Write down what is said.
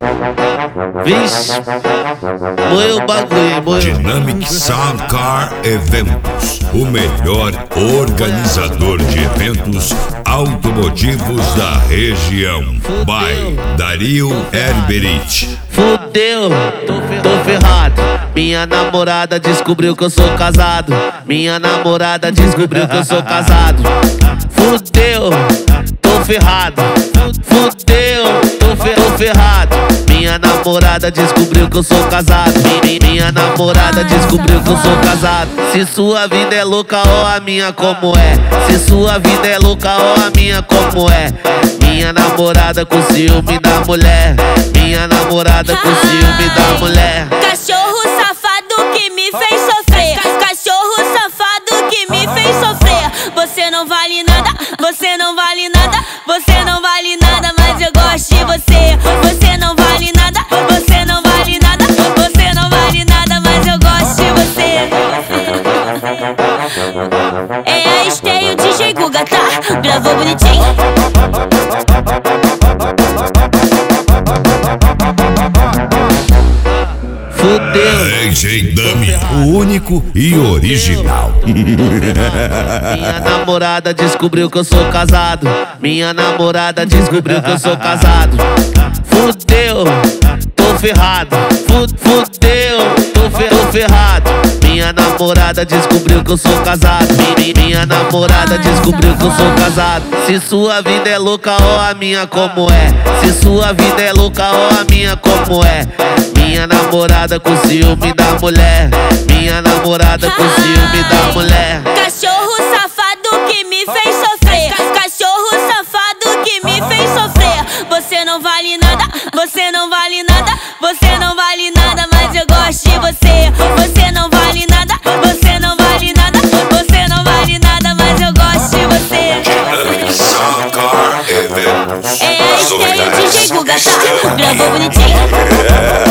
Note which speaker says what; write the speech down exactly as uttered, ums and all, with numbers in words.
Speaker 1: Vixe, moeu o bagulho, moeu.
Speaker 2: Dynamic Sound Car Eventos, o melhor organizador de eventos automotivos da região. By Dario Herberich.
Speaker 1: Fudeu, tô ferrado. Minha namorada descobriu que eu sou casado. Minha namorada descobriu que eu sou casado. Fudeu, tô ferrado. Fudeu, tô, fer tô ferrado. Minha namorada descobriu que eu sou casado. Minha namorada descobriu que eu sou casado. Se sua vida é louca, ó a minha como é. Se sua vida é louca, ó a minha como é. Minha namorada com ciúme da mulher. Minha namorada com ciúme da mulher.
Speaker 3: Cachorro safado que me fez sofrer. Cachorro safado que me fez sofrer. Você não vale nada, você não vale nada. Você não vale nada, mas eu gosto de você. Você não vale nada, você não vale nada. Você não vale nada, mas eu gosto de você. É a Esteio D J Guga, tá? Gravou bonitinho.
Speaker 1: Fudeu.
Speaker 2: D J Dami, o único e original.
Speaker 1: Minha namorada descobriu que eu sou casado. Minha namorada descobriu que eu sou casado. Fudeu, tô ferrado. Fudeu, tô, fer tô ferrado. Minha namorada descobriu que eu sou casado. Minha namorada descobriu que eu sou casado. Se sua vida é louca, ó a minha como é. Se sua vida é louca, ó a minha como é. Minha namorada com ciúme da mulher. Minha namorada com ciúme da mulher.
Speaker 3: Cachorro safado que me fez sofrer. Cachorro safado que me fez sofrer. Você não vale nada, você não vale nada. Você não vale nada, mas eu gosto de você. Você não vale nada, você não vale nada. Você não vale nada, mas eu gosto de você.
Speaker 2: Dynamic Sound Car Eventos.
Speaker 3: É a Esteio D J Guga, tá? Gravou bonitinho.